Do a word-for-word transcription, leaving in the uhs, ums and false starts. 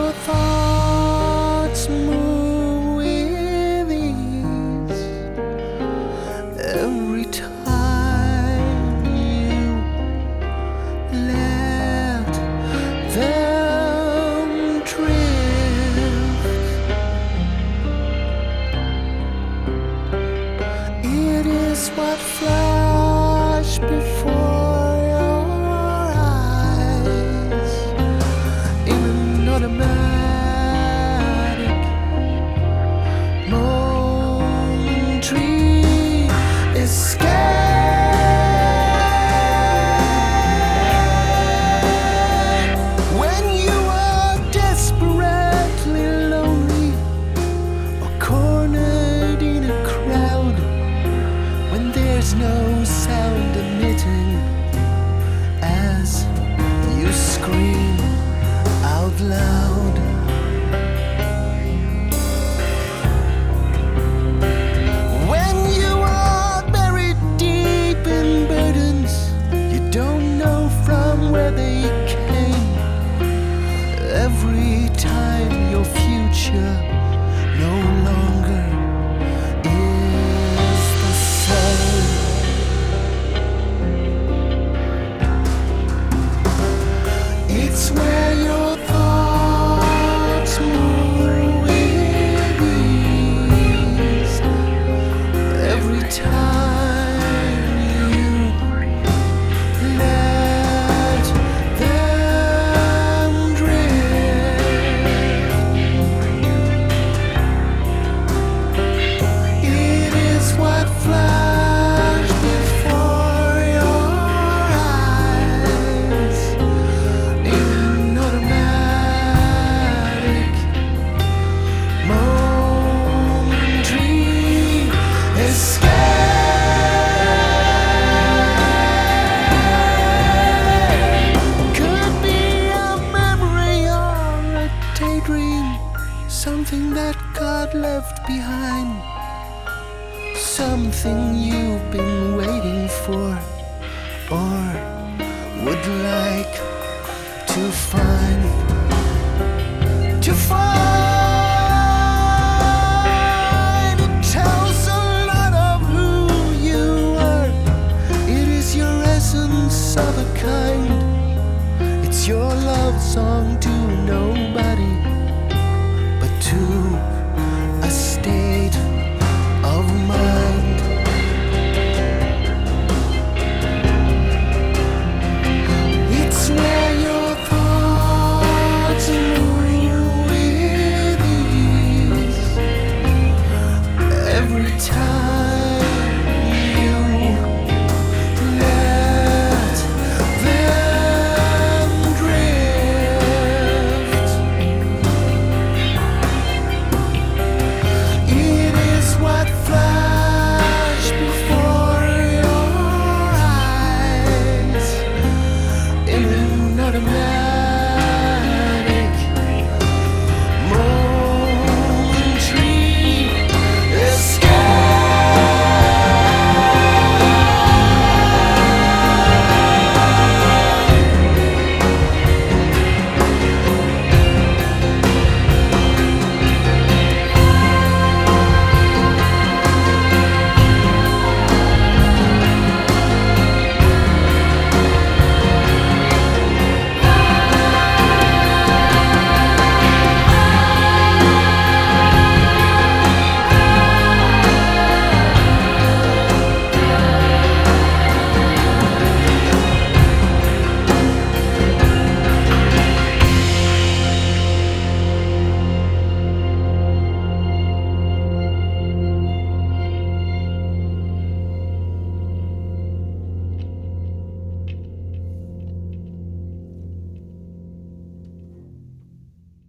your thoughts move with ease every time you let them drift. It is what flashed before your eyes in an automatic momentary escape. When you are desperately lonely or cornered in a crowd, when there's no sound emitting as you scream out loud. When you are buried deep in burdens you don't know from where they came, every time your future no longer is the same. It's where your thoughts move with ease every time you let them drift. It is what flashed before your eyes in an automatic momentary escape. Could be a memory or a daydream, something that got left behind, something you've been waiting for or would like to find. To find it tells a lot of who you are. It is your essence of a kind. It's your love song to nobody but to